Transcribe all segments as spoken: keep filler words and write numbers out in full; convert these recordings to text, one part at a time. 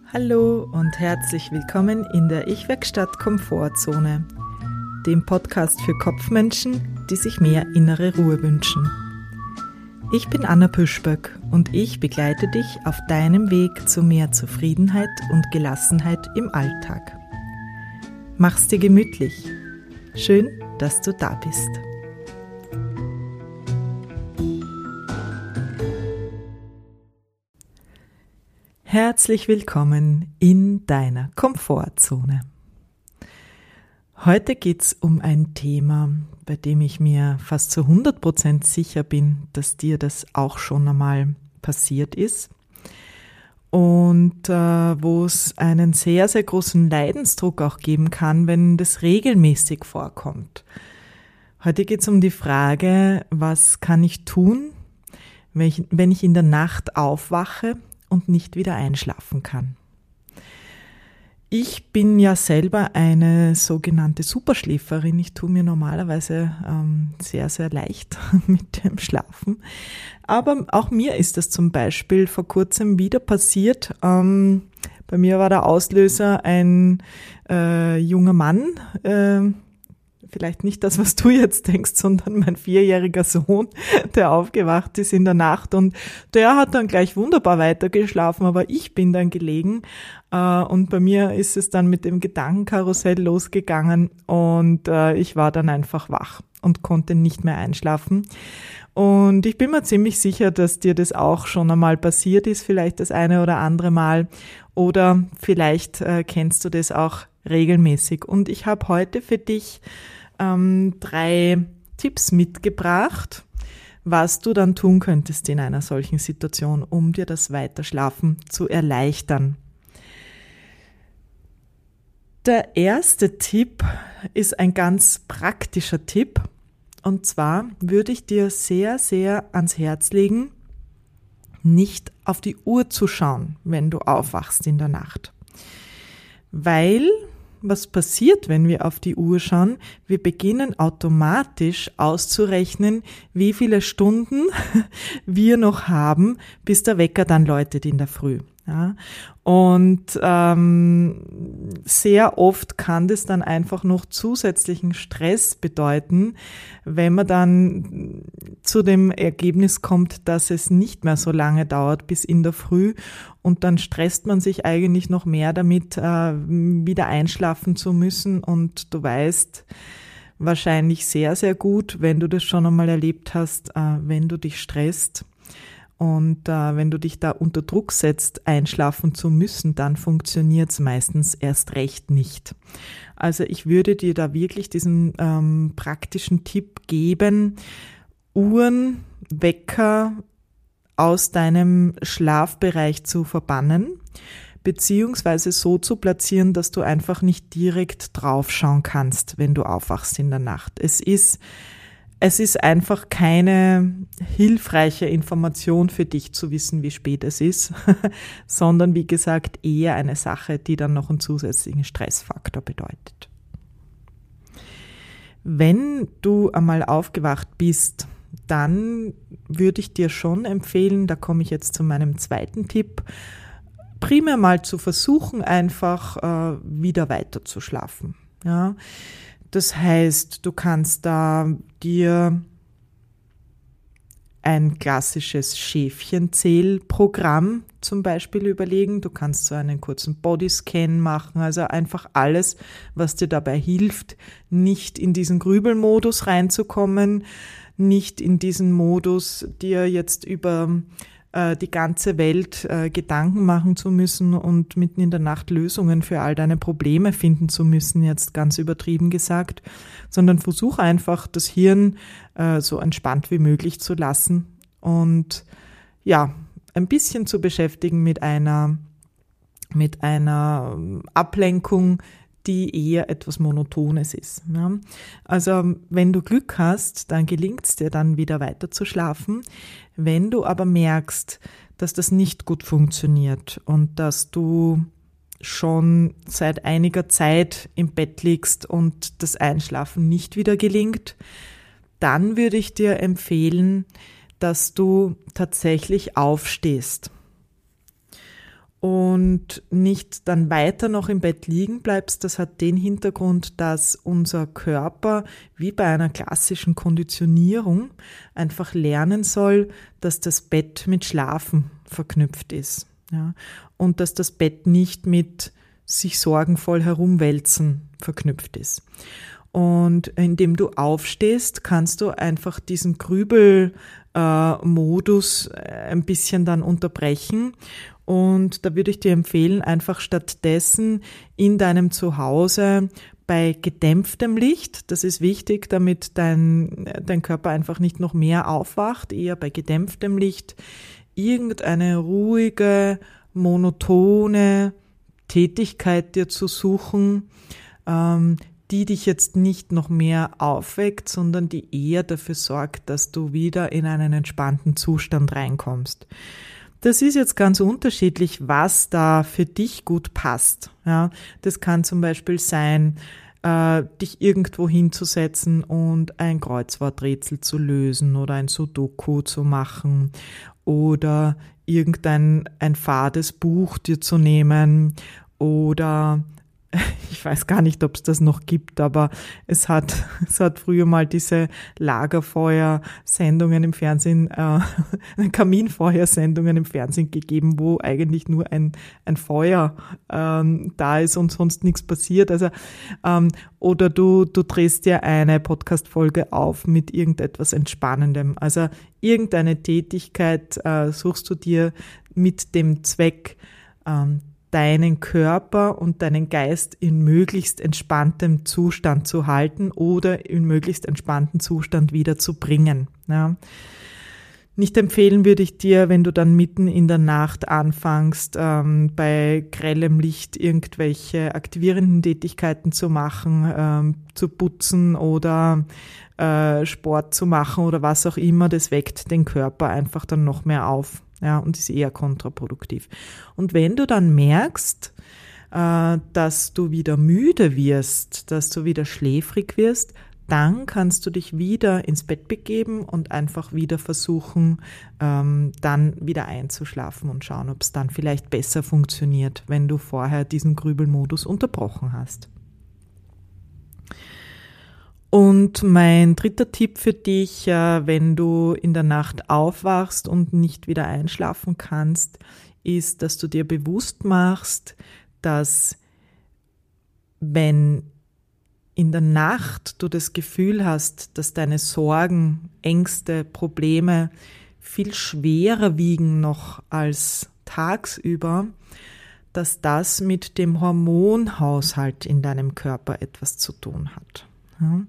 Hallo und herzlich willkommen in der Ich-Werkstatt Komfortzone, dem Podcast für Kopfmenschen, die sich mehr innere Ruhe wünschen. Ich bin Anna Püschböck und ich begleite dich auf deinem Weg zu mehr Zufriedenheit und Gelassenheit im Alltag. Mach's dir gemütlich. Schön, dass du da bist. Herzlich willkommen in deiner Komfortzone. Heute geht's um ein Thema, bei dem ich mir fast zu hundert Prozent sicher bin, dass dir das auch schon einmal passiert ist und äh, wo es einen sehr, sehr großen Leidensdruck auch geben kann, wenn das regelmäßig vorkommt. Heute geht's um die Frage, was kann ich tun, wenn ich, wenn ich in der Nacht aufwache und nicht wieder einschlafen kann. Ich bin ja selber eine sogenannte Superschläferin. Ich tue mir normalerweise ähm, sehr, sehr leicht mit dem Schlafen. Aber auch mir ist das zum Beispiel vor kurzem wieder passiert. Ähm, bei mir war der Auslöser ein äh, junger Mann, äh, vielleicht nicht das, was du jetzt denkst, sondern mein vierjähriger Sohn, der aufgewacht ist in der Nacht und der hat dann gleich wunderbar weitergeschlafen, aber ich bin dann gelegen äh, und bei mir ist es dann mit dem Gedankenkarussell losgegangen und äh, ich war dann einfach wach und konnte nicht mehr einschlafen. Und ich bin mir ziemlich sicher, dass dir das auch schon einmal passiert ist, vielleicht das eine oder andere Mal oder vielleicht äh, kennst du das auch regelmäßig. Und ich habe heute für dich ähm, drei Tipps mitgebracht, was du dann tun könntest in einer solchen Situation, um dir das Weiterschlafen zu erleichtern. Der erste Tipp ist ein ganz praktischer Tipp. Und zwar würde ich dir sehr, sehr ans Herz legen, nicht auf die Uhr zu schauen, wenn du aufwachst in der Nacht. Weil, was passiert, wenn wir auf die Uhr schauen? Wir beginnen automatisch auszurechnen, wie viele Stunden wir noch haben, bis der Wecker dann läutet in der Früh. Ja, und ähm, sehr oft kann das dann einfach noch zusätzlichen Stress bedeuten, wenn man dann zu dem Ergebnis kommt, dass es nicht mehr so lange dauert bis in der Früh und dann stresst man sich eigentlich noch mehr damit, äh, wieder einschlafen zu müssen und du weißt wahrscheinlich sehr, sehr gut, wenn du das schon einmal erlebt hast, äh, wenn du dich stresst. Und äh, wenn du dich da unter Druck setzt, einschlafen zu müssen, dann funktioniert es meistens erst recht nicht. Also ich würde dir da wirklich diesen ähm, praktischen Tipp geben, Uhren, Wecker aus deinem Schlafbereich zu verbannen, beziehungsweise so zu platzieren, dass du einfach nicht direkt draufschauen kannst, wenn du aufwachst in der Nacht. Es ist Es ist einfach keine hilfreiche Information für dich zu wissen, wie spät es ist, sondern wie gesagt eher eine Sache, die dann noch einen zusätzlichen Stressfaktor bedeutet. Wenn du einmal aufgewacht bist, dann würde ich dir schon empfehlen, da komme ich jetzt zu meinem zweiten Tipp, primär mal zu versuchen, einfach äh, wieder weiter zu schlafen. Ja. Das heißt, du kannst da dir ein klassisches Schäfchenzählprogramm zum Beispiel überlegen. Du kannst so einen kurzen Bodyscan machen, also einfach alles, was dir dabei hilft, nicht in diesen Grübelmodus reinzukommen, nicht in diesen Modus, dir jetzt über die ganze Welt äh, Gedanken machen zu müssen und mitten in der Nacht Lösungen für all deine Probleme finden zu müssen, jetzt ganz übertrieben gesagt, sondern versuch einfach, das Hirn äh, so entspannt wie möglich zu lassen und ja, ein bisschen zu beschäftigen mit einer, mit einer Ablenkung, die eher etwas Monotones ist. Ja. Also wenn du Glück hast, dann gelingt es dir dann wieder weiter zu schlafen. Wenn du aber merkst, dass das nicht gut funktioniert und dass du schon seit einiger Zeit im Bett liegst und das Einschlafen nicht wieder gelingt, dann würde ich dir empfehlen, dass du tatsächlich aufstehst und nicht dann weiter noch im Bett liegen bleibst, das hat den Hintergrund, dass unser Körper wie bei einer klassischen Konditionierung einfach lernen soll, dass das Bett mit Schlafen verknüpft ist. Ja, und dass das Bett nicht mit sich sorgenvoll herumwälzen verknüpft ist. Und indem du aufstehst, kannst du einfach diesen Grübelmodus äh, ein bisschen dann unterbrechen. Und da würde ich dir empfehlen, einfach stattdessen in deinem Zuhause bei gedämpftem Licht, das ist wichtig, damit dein, dein Körper einfach nicht noch mehr aufwacht, eher bei gedämpftem Licht, irgendeine ruhige, monotone Tätigkeit dir zu suchen, ähm, die dich jetzt nicht noch mehr aufweckt, sondern die eher dafür sorgt, dass du wieder in einen entspannten Zustand reinkommst. Das ist jetzt ganz unterschiedlich, was da für dich gut passt. Ja, das kann zum Beispiel sein, äh, dich irgendwo hinzusetzen und ein Kreuzworträtsel zu lösen oder ein Sudoku zu machen oder irgendein ein fades Buch dir zu nehmen oder ich weiß gar nicht, ob es das noch gibt, aber es hat es hat früher mal diese Lagerfeuersendungen im Fernsehen, äh, Kaminfeuersendungen im Fernsehen gegeben, wo eigentlich nur ein ein Feuer ähm, da ist und sonst nichts passiert. Also ähm, oder du du drehst dir eine Podcast-Folge auf mit irgendetwas Entspannendem. Also irgendeine Tätigkeit äh, suchst du dir mit dem Zweck, ähm, deinen Körper und deinen Geist in möglichst entspanntem Zustand zu halten oder in möglichst entspannten Zustand wieder zu bringen. Ja. Nicht empfehlen würde ich dir, wenn du dann mitten in der Nacht anfängst, ähm, bei grellem Licht irgendwelche aktivierenden Tätigkeiten zu machen, ähm, zu putzen oder äh, Sport zu machen oder was auch immer. Das weckt den Körper einfach dann noch mehr auf. Ja, und ist eher kontraproduktiv. Und wenn du dann merkst, äh, dass du wieder müde wirst, dass du wieder schläfrig wirst, dann kannst du dich wieder ins Bett begeben und einfach wieder versuchen, ähm, dann wieder einzuschlafen und schauen, ob es dann vielleicht besser funktioniert, wenn du vorher diesen Grübelmodus unterbrochen hast. Und mein dritter Tipp für dich, wenn du in der Nacht aufwachst und nicht wieder einschlafen kannst, ist, dass du dir bewusst machst, dass wenn in der Nacht du das Gefühl hast, dass deine Sorgen, Ängste, Probleme viel schwerer wiegen noch als tagsüber, dass das mit dem Hormonhaushalt in deinem Körper etwas zu tun hat. Ja.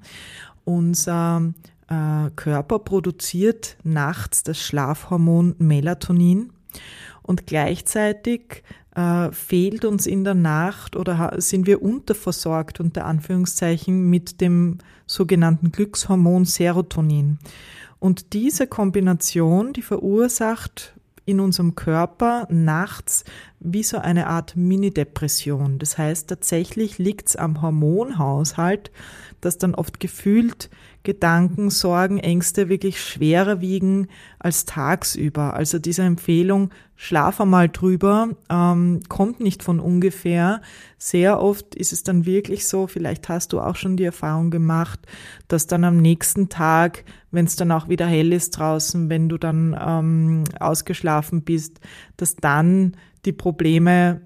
Unser äh, Körper produziert nachts das Schlafhormon Melatonin und gleichzeitig äh, fehlt uns in der Nacht oder ha- sind wir unterversorgt unter Anführungszeichen mit dem sogenannten Glückshormon Serotonin. Und diese Kombination, die verursacht in unserem Körper nachts wie so eine Art Mini-Depression. Das heißt, tatsächlich liegt es am Hormonhaushalt, dass dann oft gefühlt Gedanken, Sorgen, Ängste wirklich schwerer wiegen als tagsüber. Also diese Empfehlung, schlaf einmal drüber, ähm, kommt nicht von ungefähr. Sehr oft ist es dann wirklich so, vielleicht hast du auch schon die Erfahrung gemacht, dass dann am nächsten Tag, wenn es dann auch wieder hell ist draußen, wenn du dann ähm, ausgeschlafen bist, dass dann die Probleme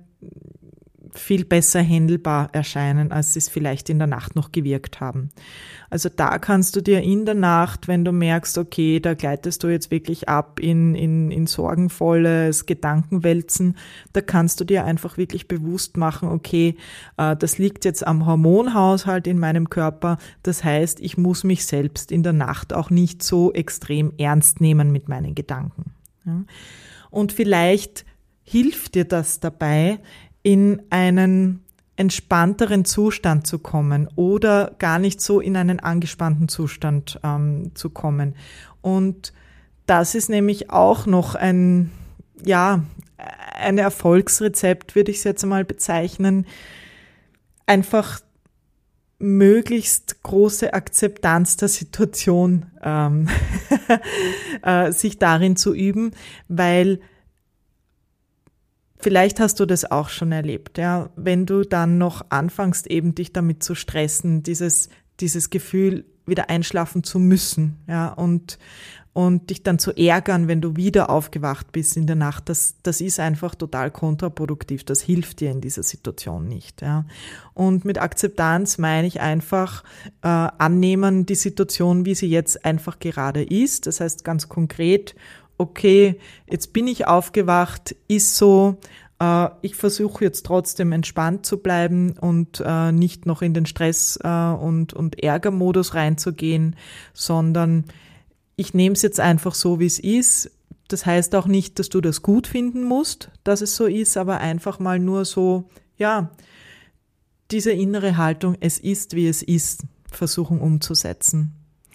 viel besser handelbar erscheinen, als sie es vielleicht in der Nacht noch gewirkt haben. Also da kannst du dir in der Nacht, wenn du merkst, okay, da gleitest du jetzt wirklich ab in, in, in sorgenvolles Gedankenwälzen, da kannst du dir einfach wirklich bewusst machen, okay, äh, das liegt jetzt am Hormonhaushalt in meinem Körper, das heißt, ich muss mich selbst in der Nacht auch nicht so extrem ernst nehmen mit meinen Gedanken. Ja? Und vielleicht hilft dir das dabei, in einen entspannteren Zustand zu kommen oder gar nicht so in einen angespannten Zustand ähm, zu kommen. Und das ist nämlich auch noch ein, ja, ein Erfolgsrezept, würde ich es jetzt mal bezeichnen, einfach möglichst große Akzeptanz der Situation ähm, äh, sich darin zu üben, weil vielleicht hast du das auch schon erlebt, ja, wenn du dann noch anfängst, eben dich damit zu stressen, dieses, dieses Gefühl, wieder einschlafen zu müssen, ja, und, und dich dann zu ärgern, wenn du wieder aufgewacht bist in der Nacht, das, das ist einfach total kontraproduktiv, das hilft dir in dieser Situation nicht, ja. Und mit Akzeptanz meine ich einfach äh, annehmen die Situation, wie sie jetzt einfach gerade ist, das heißt ganz konkret, okay, jetzt bin ich aufgewacht, ist so, äh, ich versuche jetzt trotzdem entspannt zu bleiben und äh, nicht noch in den Stress äh, und, und Ärgermodus reinzugehen, sondern ich nehme es jetzt einfach so, wie es ist. Das heißt auch nicht, dass du das gut finden musst, dass es so ist, aber einfach mal nur so, ja, diese innere Haltung, es ist, wie es ist, versuchen umzusetzen.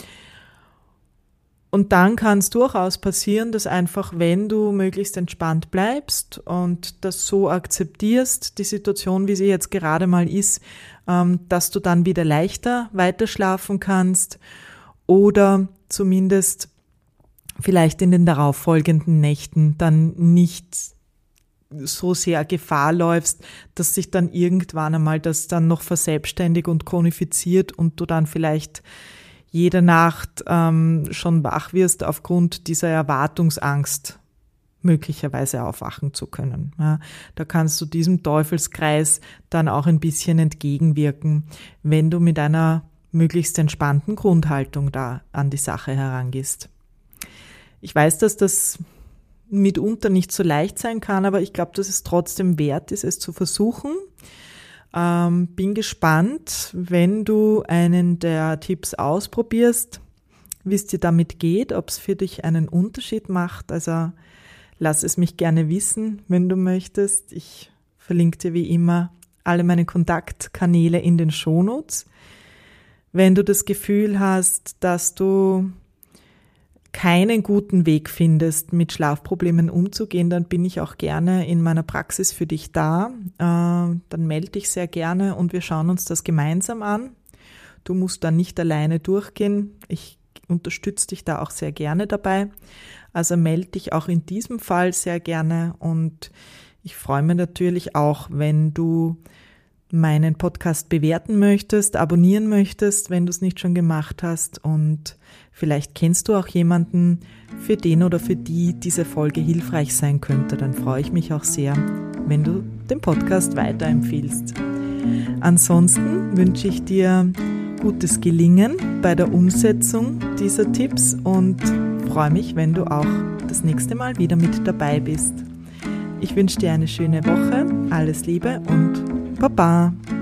Und dann kann es durchaus passieren, dass einfach, wenn du möglichst entspannt bleibst und das so akzeptierst, die Situation, wie sie jetzt gerade mal ist, dass du dann wieder leichter weiterschlafen kannst oder zumindest vielleicht in den darauffolgenden Nächten dann nicht so sehr Gefahr läufst, dass sich dann irgendwann einmal das dann noch verselbstständigt und chronifiziert und du dann vielleicht jede Nacht ähm, schon wach wirst aufgrund dieser Erwartungsangst möglicherweise aufwachen zu können. Ja, da kannst du diesem Teufelskreis dann auch ein bisschen entgegenwirken, wenn du mit einer möglichst entspannten Grundhaltung da an die Sache herangehst. Ich weiß, dass das mitunter nicht so leicht sein kann, aber ich glaube, dass es trotzdem wert ist, es zu versuchen. Ähm, bin gespannt, wenn du einen der Tipps ausprobierst, wie es dir damit geht, ob es für dich einen Unterschied macht. Also lass es mich gerne wissen, wenn du möchtest. Ich verlinke dir wie immer alle meine Kontaktkanäle in den Shownotes. Wenn du das Gefühl hast, dass du keinen guten Weg findest, mit Schlafproblemen umzugehen, dann bin ich auch gerne in meiner Praxis für dich da. Äh, dann melde dich sehr gerne und wir schauen uns das gemeinsam an. Du musst da nicht alleine durchgehen. Ich unterstütze dich da auch sehr gerne dabei. Also melde dich auch in diesem Fall sehr gerne und ich freue mich natürlich auch, wenn du meinen Podcast bewerten möchtest, abonnieren möchtest, wenn du es nicht schon gemacht hast und vielleicht kennst du auch jemanden, für den oder für die diese Folge hilfreich sein könnte. Dann freue ich mich auch sehr, wenn du den Podcast weiterempfiehlst. Ansonsten wünsche ich dir gutes Gelingen bei der Umsetzung dieser Tipps und freue mich, wenn du auch das nächste Mal wieder mit dabei bist. Ich wünsche dir eine schöne Woche, alles Liebe und Baba!